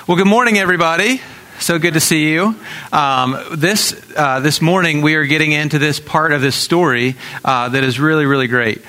Well, good morning, everybody. So good to see you. This morning we are getting into this part of this story that is really, really great.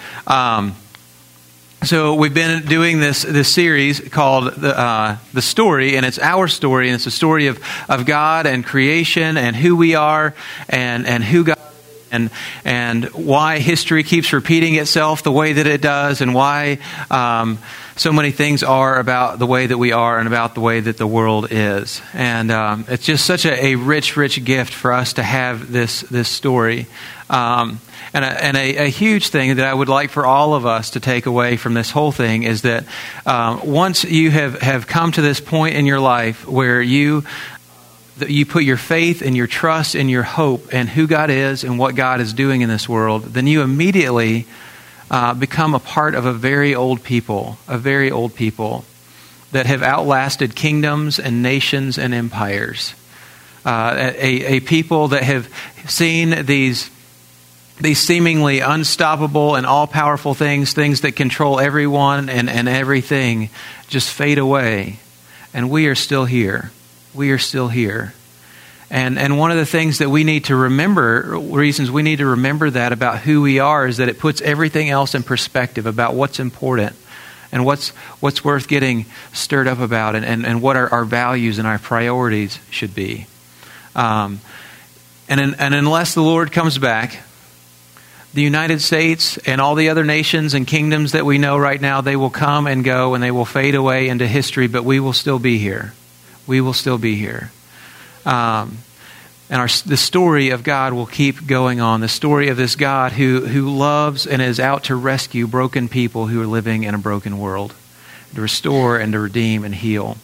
So we've been doing this series called the Story, and it's our story, and it's a story of God and creation and who we are and who God is, and why history keeps repeating itself the way that it does, and why so many things are about the way that we are and about the way that the world is. And it's just such a rich, rich gift for us to have this story. And a huge thing that I would like for all of us to take away from this whole thing is that once you have come to this point in your life where you put your faith and your trust and your hope in who God is and what God is doing in this world, then you immediately become a part of a very old people that have outlasted kingdoms and nations and empires. A people that have seen these seemingly unstoppable and all-powerful things that control everyone and everything, just fade away. And we are still here. We are still here. And one of the things that we need to remember, reasons we need to remember that about who we are, is that it puts everything else in perspective about what's important and what's worth getting stirred up about, and what our values and our priorities should be. And unless the Lord comes back, the United States and all the other nations and kingdoms that we know right now, they will come and go and they will fade away into history, but we will still be here. We will still be here. And the story of God will keep going on. The story of this God who loves and is out to rescue broken people who are living in a broken world, to restore and to redeem and heal.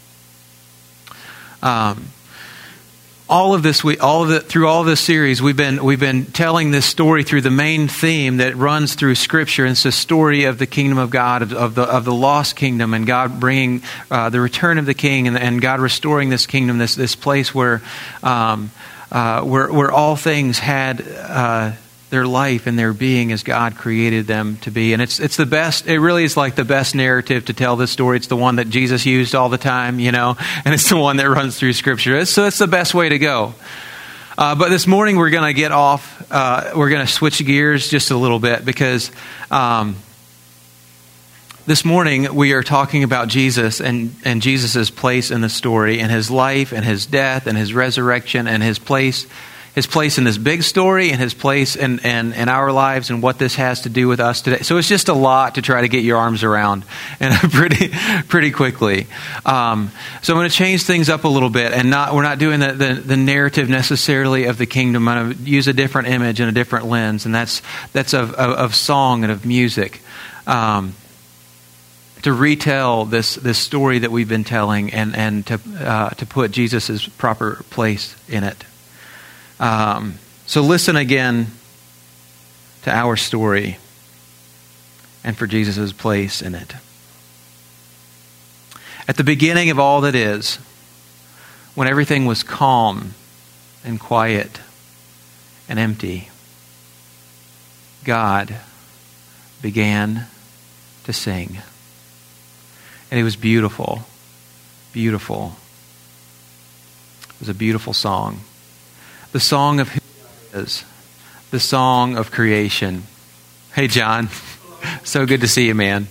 Through all of this series, we've been telling this story through the main theme that runs through Scripture. And it's the story of the kingdom of God, of the lost kingdom, and God bringing the return of the King, and God restoring this kingdom, this place where all things had their life and their being as God created them to be. And it's the best. It really is like the best narrative to tell this story. It's the one that Jesus used all the time, and it's the one that runs through Scripture. So it's the best way to go. But this morning we're going to get off. We're going to switch gears just a little bit, because this morning we are talking about Jesus and Jesus' place in the story, and his life and his death and his resurrection and his place in this big story, and his place in our lives, and what this has to do with us today. So it's just a lot to try to get your arms around, and pretty quickly. So I'm going to change things up a little bit, and we're not doing the narrative necessarily of the kingdom. I'm going to use a different image and a different lens, and that's of song and of music, to retell this story that we've been telling, and to put Jesus' proper place in it. So listen again to our story and for Jesus' place in it. At the beginning of all that is, when everything was calm and quiet and empty, God began to sing. And it was beautiful, beautiful. It was a beautiful song. The song of who God is, the song of creation. Hey, John. So good to see you, man.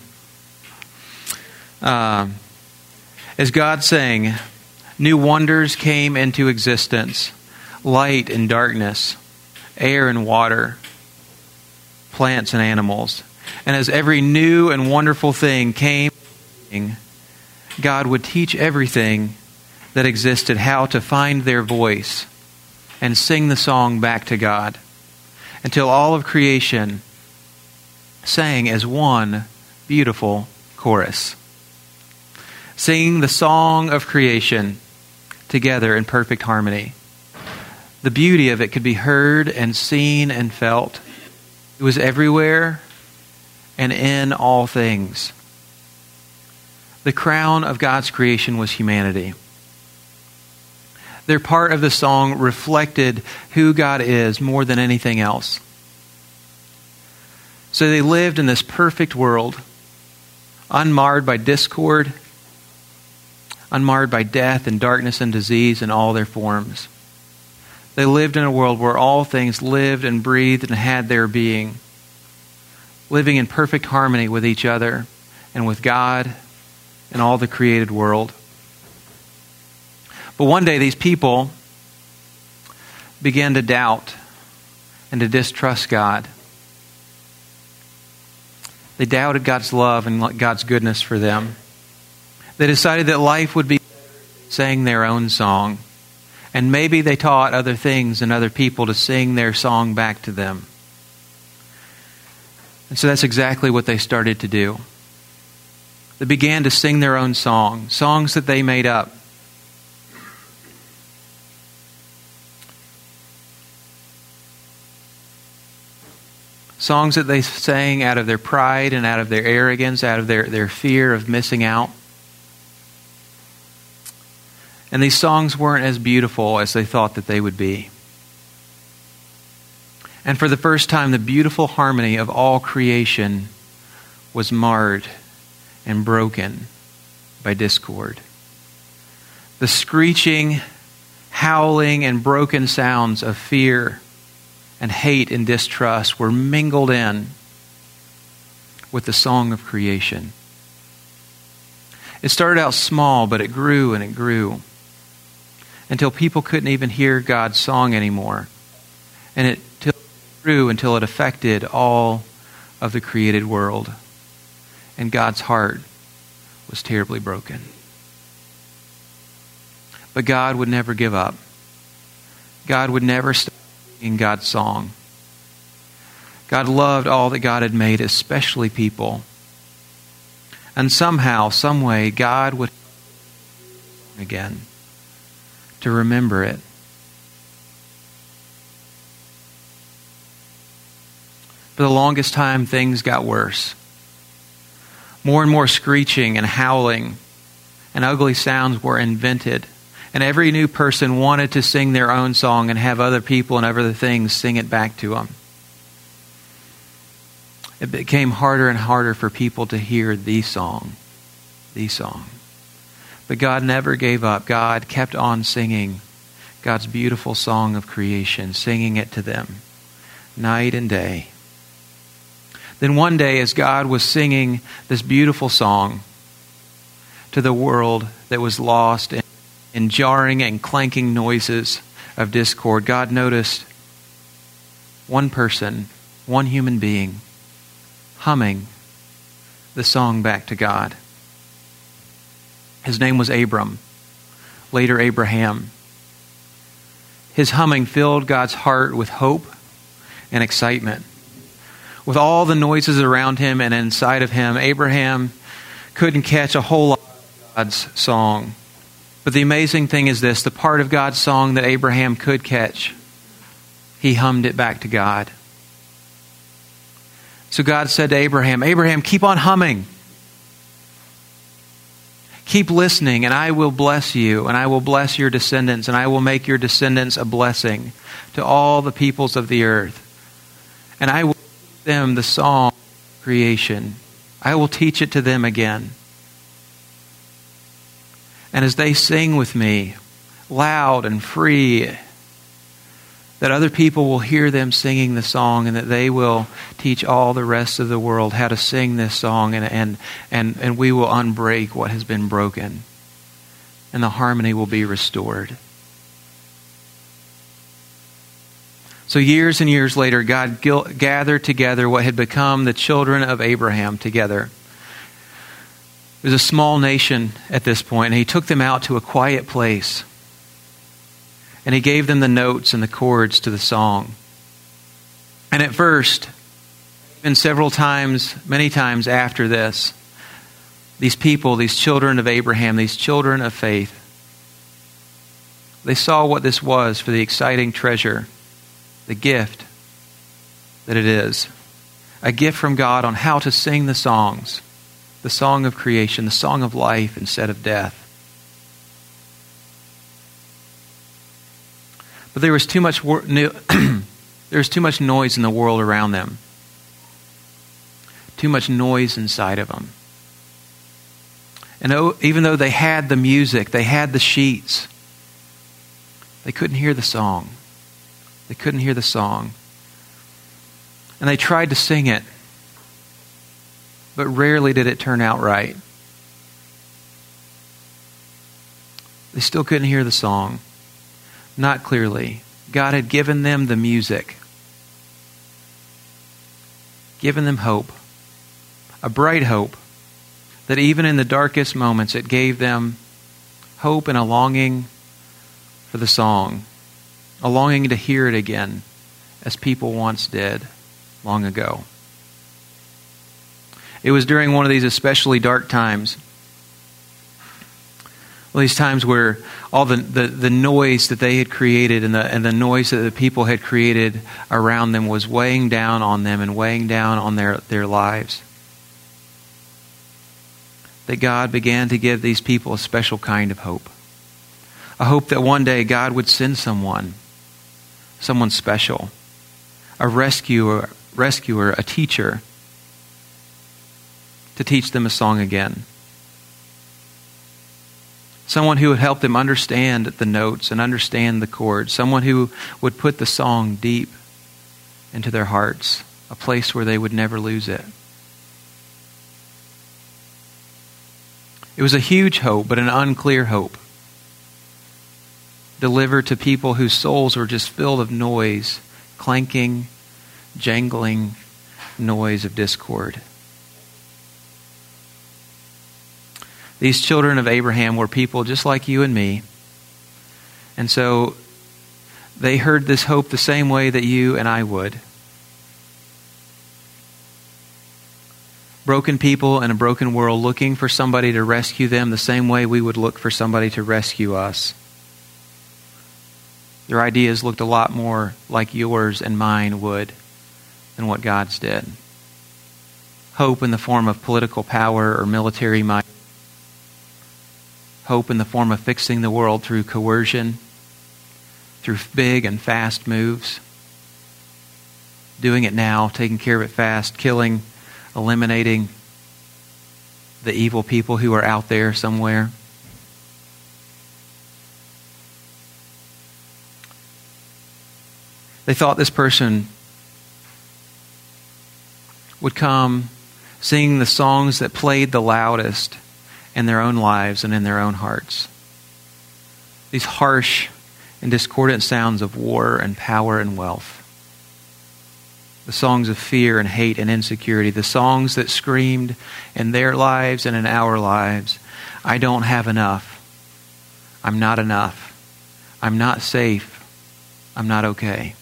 As God sang, new wonders came into existence, light and darkness, air and water, plants and animals. And as every new and wonderful thing came, God would teach everything that existed how to find their voice and sing the song back to God, until all of creation sang as one beautiful chorus, singing the song of creation together in perfect harmony. The beauty of it could be heard and seen and felt. It was everywhere and in all things. The crown of God's creation was humanity. Their part of the song reflected who God is more than anything else. So they lived in this perfect world, unmarred by discord, unmarred by death and darkness and disease in all their forms. They lived in a world where all things lived and breathed and had their being, living in perfect harmony with each other and with God and all the created world. But one day these people began to doubt and to distrust God. They doubted God's love and God's goodness for them. They decided that life would be sang their own song. And maybe they taught other things and other people to sing their song back to them. And so that's exactly what they started to do. They began to sing their own song, songs that they made up. Songs that they sang out of their pride and out of their arrogance, out of their fear of missing out. And these songs weren't as beautiful as they thought that they would be. And for the first time, the beautiful harmony of all creation was marred and broken by discord. The screeching, howling, and broken sounds of fear and hate and distrust were mingled in with the song of creation. It started out small, but it grew and it grew until people couldn't even hear God's song anymore. And it grew until it affected all of the created world. And God's heart was terribly broken. But God would never give up. God would never stop singing God's song. God loved all that God had made, especially people. And somehow, some way, God would again to remember it. For the longest time, things got worse. More and more screeching and howling and ugly sounds were invented. And every new person wanted to sing their own song and have other people and other things sing it back to them. It became harder and harder for people to hear the song. The song. But God never gave up. God kept on singing God's beautiful song of creation, singing it to them night and day. Then one day, as God was singing this beautiful song to the world that was lost in jarring and clanking noises of discord, God noticed one person, one human being, humming the song back to God. His name was Abram, later Abraham. His humming filled God's heart with hope and excitement. With all the noises around him and inside of him, Abraham couldn't catch a whole lot of God's song. But the amazing thing is this, the part of God's song that Abraham could catch, he hummed it back to God. So God said to Abraham, Abraham, keep on humming. Keep listening, and I will bless you, and I will bless your descendants, and I will make your descendants a blessing to all the peoples of the earth. And I will teach them the song of creation. I will teach it to them again. And as they sing with me, loud and free, that other people will hear them singing the song, and that they will teach all the rest of the world how to sing this song, and we will unbreak what has been broken, and the harmony will be restored. So years and years later, God gathered together what had become the children of Abraham together. It was a small nation at this point, and he took them out to a quiet place. And he gave them the notes and the chords to the song. And at first, and several times, many times after this, these people, these children of Abraham, these children of faith, they saw what this was for the exciting treasure, the gift that it is. A gift from God on how to sing the songs, the song of creation, the song of life instead of death. But there was too much noise in the world around them. Too much noise inside of them. And even though they had the music, they had the sheets, they couldn't hear the song. They couldn't hear the song. And they tried to sing it, but rarely did it turn out right. They still couldn't hear the song. Not clearly. God had given them the music, given them hope, a bright hope, that even in the darkest moments it gave them hope and a longing for the song, a longing to hear it again, as people once did long ago. It was during one of these especially dark times, these times where all the noise that they had created and the noise that the people had created around them was weighing down on them and weighing down on their lives, that God began to give these people a special kind of hope. A hope that one day God would send someone special, a rescuer, a teacher, to teach them a song again. Someone who would help them understand the notes and understand the chords. Someone who would put the song deep into their hearts, a place where they would never lose it. It was a huge hope, but an unclear hope, delivered to people whose souls were just filled of noise, clanking, jangling noise of discord. These children of Abraham were people just like you and me. And so they heard this hope the same way that you and I would. Broken people in a broken world looking for somebody to rescue them the same way we would look for somebody to rescue us. Their ideas looked a lot more like yours and mine would than what God's did. Hope in the form of political power or military might. Hope in the form of fixing the world through coercion, through big and fast moves. Doing it now, taking care of it fast, killing, eliminating the evil people who are out there somewhere. They thought this person would come singing the songs that played the loudest in their own lives and in their own hearts. These harsh and discordant sounds of war and power and wealth. The songs of fear and hate and insecurity. The songs that screamed in their lives and in our lives, I don't have enough. I'm not enough. I'm not safe. I'm not okay.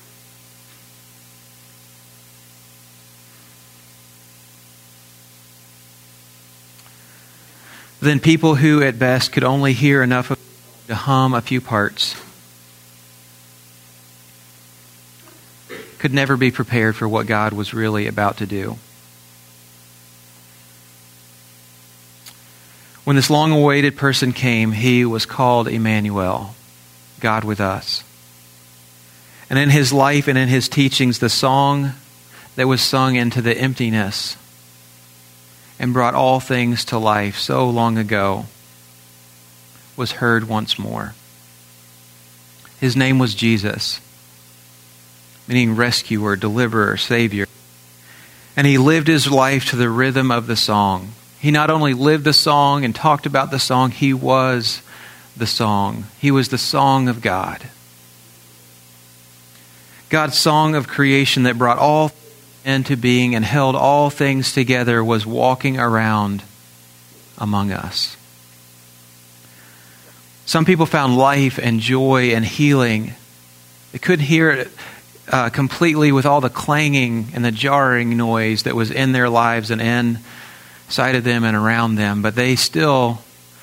Then people who at best could only hear enough to hum a few parts could never be prepared for what God was really about to do. When this long-awaited person came, he was called Emmanuel, God with us. And in his life and in his teachings, the song that was sung into the emptiness and brought all things to life so long ago was heard once more. His name was Jesus, meaning rescuer, deliverer, savior. And he lived his life to the rhythm of the song. He not only lived the song and talked about the song, he was the song. He was the song of God. God's song of creation that brought all into being and held all things together was walking around among us. Some people found life and joy and healing. They couldn't hear it completely with all the clanging and the jarring noise that was in their lives and inside of them and around them, but they still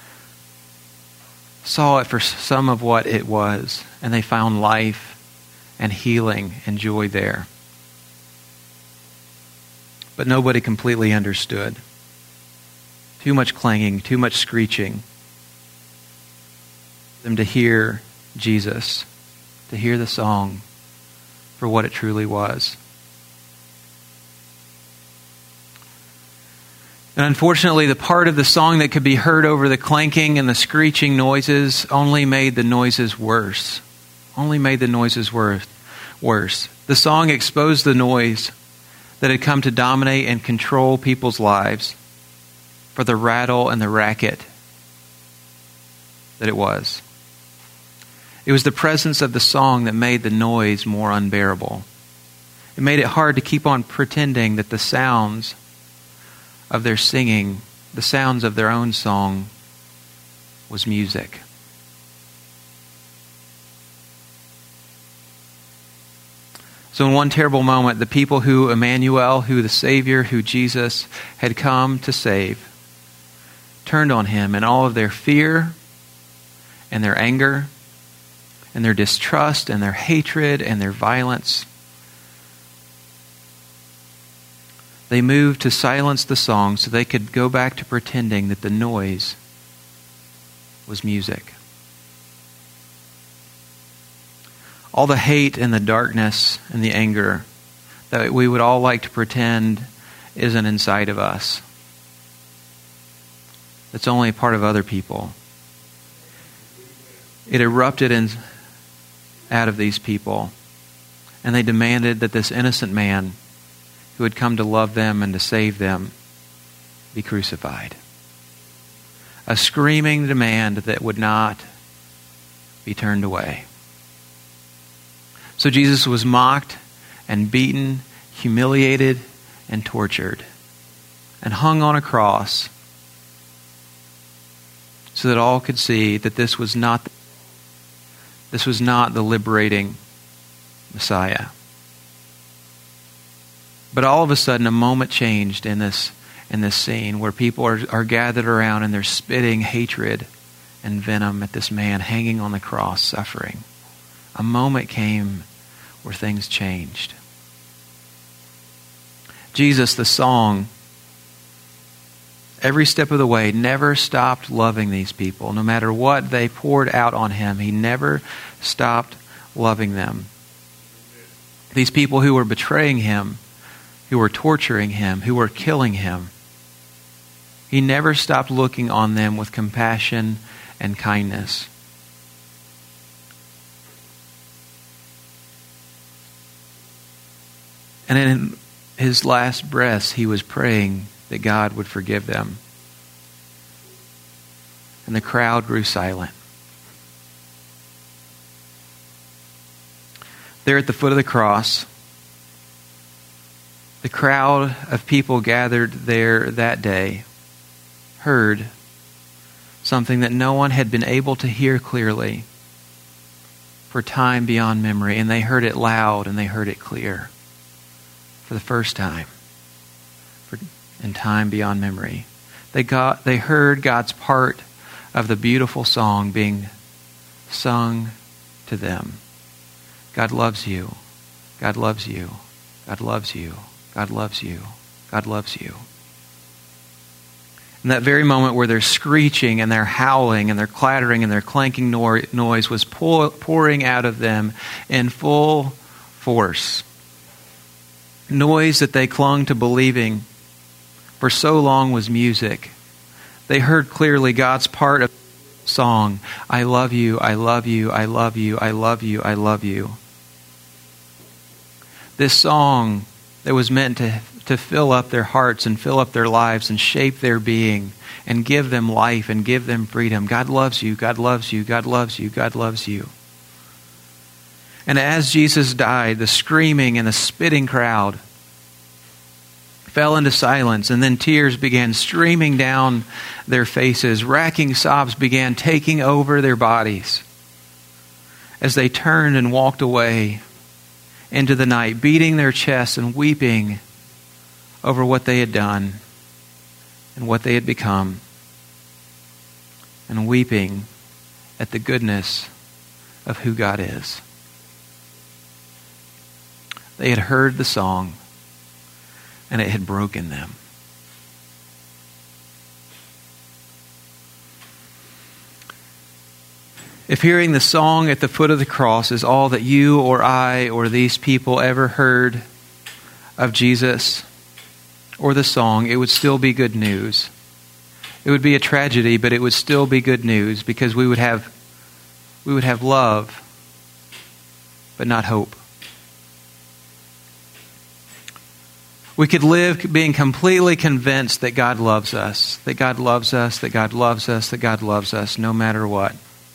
saw it for some of what it was, and they found life and healing and joy there. But nobody completely understood. Too much clanging, too much screeching. Them to hear Jesus, to hear the song for what it truly was. And unfortunately, the part of the song that could be heard over the clanking and the screeching noises only made the noises worse. Only made the noises worse. The song exposed the noise that had come to dominate and control people's lives for the rattle and the racket that it was. It was the presence of the song that made the noise more unbearable. It made it hard to keep on pretending that the sounds of their singing, the sounds of their own song, was music. So in one terrible moment, the people who Emmanuel, who the Savior, who Jesus had come to save, turned on him, and all of their fear and their anger and their distrust and their hatred and their violence, they moved to silence the song so they could go back to pretending that the noise was music. All the hate and the darkness and the anger that we would all like to pretend isn't inside of us, it's only a part of other people. It erupted out of these people, and they demanded that this innocent man who had come to love them and to save them be crucified. A screaming demand that would not be turned away. So Jesus was mocked and beaten, humiliated and tortured, and hung on a cross so that all could see that this was not the liberating Messiah. But all of a sudden, a moment changed in this scene where people are gathered around and they're spitting hatred and venom at this man hanging on the cross, suffering. A moment came where things changed. Jesus, the song, every step of the way, never stopped loving these people. No matter what they poured out on him, he never stopped loving them. These people who were betraying him, who were torturing him, who were killing him, he never stopped looking on them with compassion and kindness. And in his last breaths, he was praying that God would forgive them. And the crowd grew silent. There at the foot of the cross, the crowd of people gathered there that day heard something that no one had been able to hear clearly for time beyond memory. And they heard it loud and they heard it clear for the first time in time beyond memory. They heard God's part of the beautiful song being sung to them. God loves you. God loves you. God loves you. God loves you. God loves you. In that very moment where they're screeching and they're howling and they're clattering and they're clanking noise was pouring out of them in full force. Noise that they clung to believing for so long was music. They heard clearly God's part of the song. I love you, I love you, I love you, I love you, I love you. This song that was meant to fill up their hearts and fill up their lives and shape their being and give them life and give them freedom. God loves you, God loves you, God loves you, God loves you. And as Jesus died, the screaming and the spitting crowd fell into silence, and then tears began streaming down their faces. Racking sobs began taking over their bodies as they turned and walked away into the night, beating their chests and weeping over what they had done and what they had become, and weeping at the goodness of who God is. They had heard the song, and it had broken them. If hearing the song at the foot of the cross is all that you or I or these people ever heard of Jesus, or the song, it would still be good news. It would be a tragedy, but it would still be good news because we would have love, but not hope. We could live being completely convinced that God loves us, that God loves us, that God loves us, that God loves us, no matter what.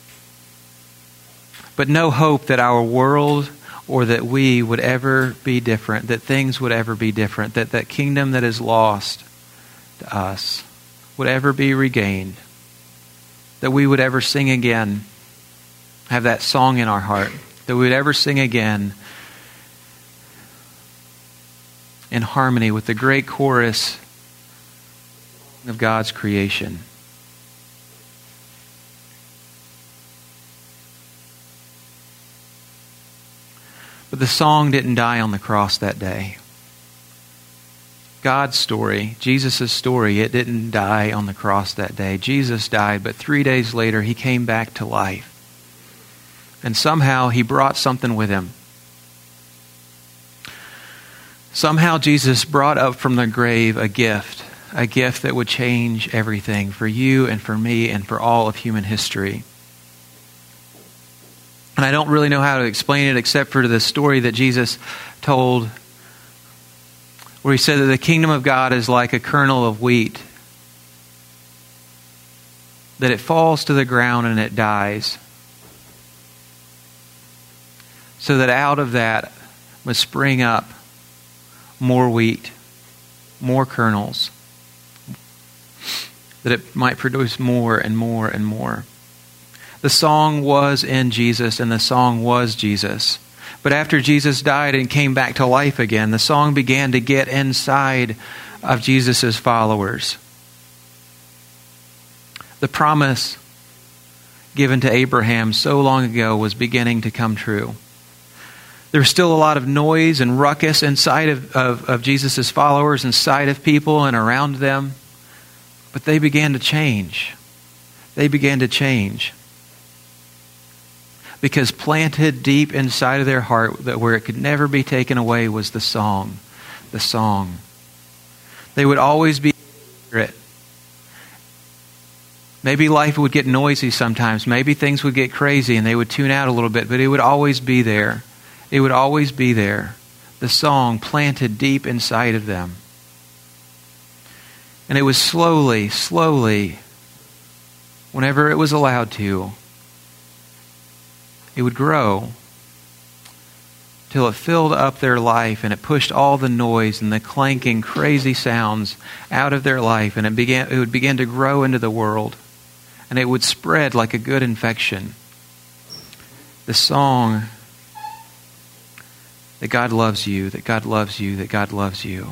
But no hope that our world or that we would ever be different, that things would ever be different, that that kingdom that is lost to us would ever be regained, that we would ever sing again, have that song in our heart, that we would ever sing again in harmony with the great chorus of God's creation. But the song didn't die on the cross that day. God's story, Jesus' story, it didn't die on the cross that day. Jesus died, but 3 days later he came back to life. And somehow he brought something with him. Somehow Jesus brought up from the grave a gift that would change everything for you and for me and for all of human history. And I don't really know how to explain it except for the story that Jesus told where he said that the kingdom of God is like a kernel of wheat, that it falls to the ground and it dies, so that out of that must spring up more wheat, more kernels, that it might produce more and more and more. The song was in Jesus, and the song was Jesus. But after Jesus died and came back to life again, the song began to get inside of Jesus' followers. The promise given to Abraham so long ago was beginning to come true. There was still a lot of noise and ruckus inside of Jesus' followers, inside of people and around them. But they began to change. They began to change. Because planted deep inside of their heart, that where it could never be taken away, was the song. The song. They would always be it. Maybe life would get noisy sometimes. Maybe things would get crazy and they would tune out a little bit, but it would always be there. It would always be there. The song planted deep inside of them. And it was slowly, whenever it was allowed to, it would grow till it filled up their life and it pushed all the noise and the clanking, crazy sounds out of their life, and it would begin to grow into the world, and it would spread like a good infection. The song that God loves you, that God loves you, that God loves you.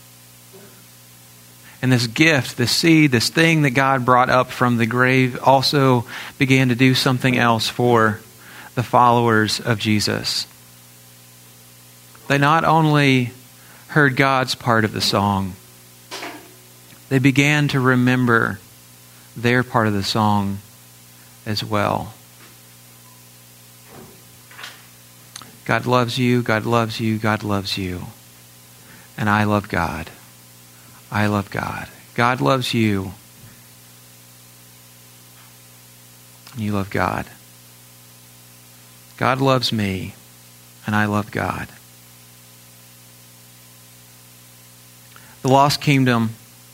And this gift, this seed, this thing that God brought up from the grave also began to do something else for the followers of Jesus. They not only heard God's part of the song, they began to remember their part of the song as well. God loves you, God loves you, God loves you. And I love God. I love God. God loves you. And you love God. God loves me. And I love God. The lost kingdom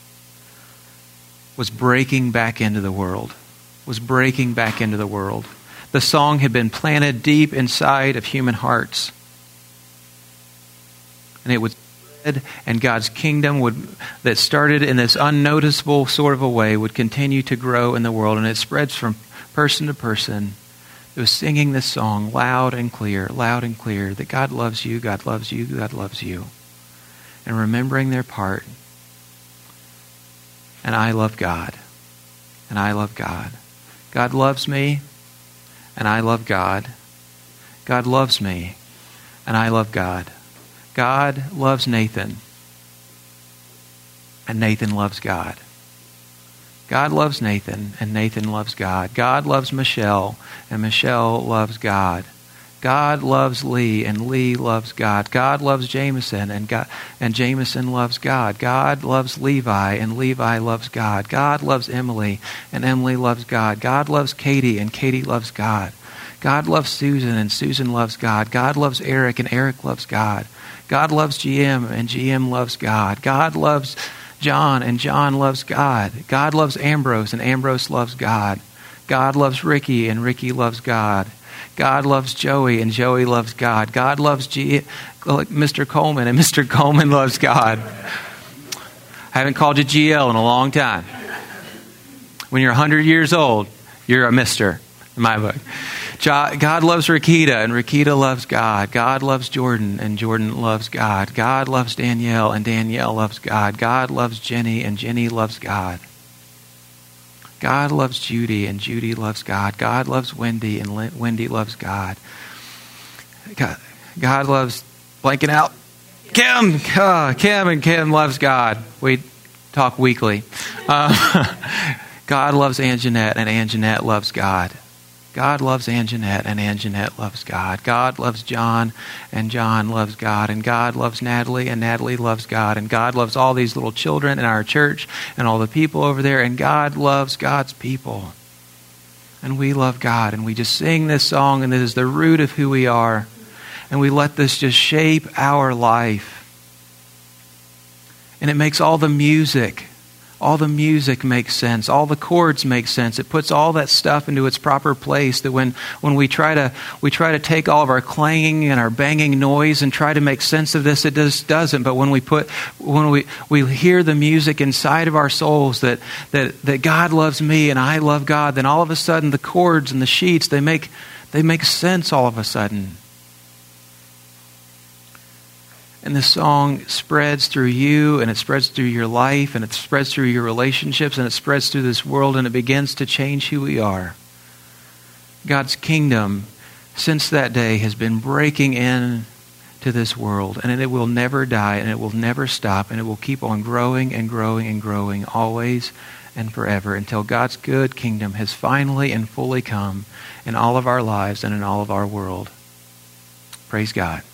was breaking back into the world. Was breaking back into the world. The song had been planted deep inside of human hearts. And it would spread, and God's kingdom that started in this unnoticeable sort of a way would continue to grow in the world. And it spreads from person to person. It was singing this song loud and clear, that God loves you, God loves you, God loves you. And remembering their part. And I love God. And I love God. God loves me. And I love God. God loves me. And I love God. God loves Nathan. And Nathan loves God. God loves Nathan. And Nathan loves God. God loves Michelle. And Michelle loves God. God loves Lee, and Lee loves God. God loves Jameson, and Jameson loves God. God loves Levi, and Levi loves God. God loves Emily, and Emily loves God. God loves Katie, and Katie loves God. God loves Susan, and Susan loves God. God loves Eric, and Eric loves God. God loves GM, and GM loves God. God loves John, and John loves God. God loves Ambrose, and Ambrose loves God. God loves Ricky, and Ricky loves God. God loves Joey, and Joey loves God. God loves Mr. Coleman, and Mr. Coleman loves God. I haven't called you GL in a long time. When you're 100 years old, you're a mister, in my book. God loves Rakita, and Rakita loves God. God loves Jordan, and Jordan loves God. God loves Danielle, and Danielle loves God. God loves Jenny, and Jenny loves God. God loves Judy, and Judy loves God. God loves Wendy, and Wendy loves God. God loves blanking out. Kim, and Kim loves God. We talk weekly. God loves Anjanette, and Anjanette loves God. God loves Anjanette, and Anjanette loves God. God loves John, and John loves God. And God loves Natalie, and Natalie loves God. And God loves all these little children in our church and all the people over there. And God loves God's people. And we love God. And we just sing this song, and this is the root of who we are. And we let this just shape our life. And it makes all the music makes sense. All the chords make sense. It puts all that stuff into its proper place, that when we try to take all of our clanging and our banging noise and try to make sense of this, it just doesn't. But when we hear the music inside of our souls that God loves me and I love God, then all of a sudden the chords and the sheets, they make sense all of a sudden. And this song spreads through you, and it spreads through your life, and it spreads through your relationships, and it spreads through this world, and it begins to change who we are. God's kingdom, since that day, has been breaking in to this world, and it will never die, and it will never stop, and it will keep on growing and growing and growing, always and forever, until God's good kingdom has finally and fully come in all of our lives and in all of our world. Praise God.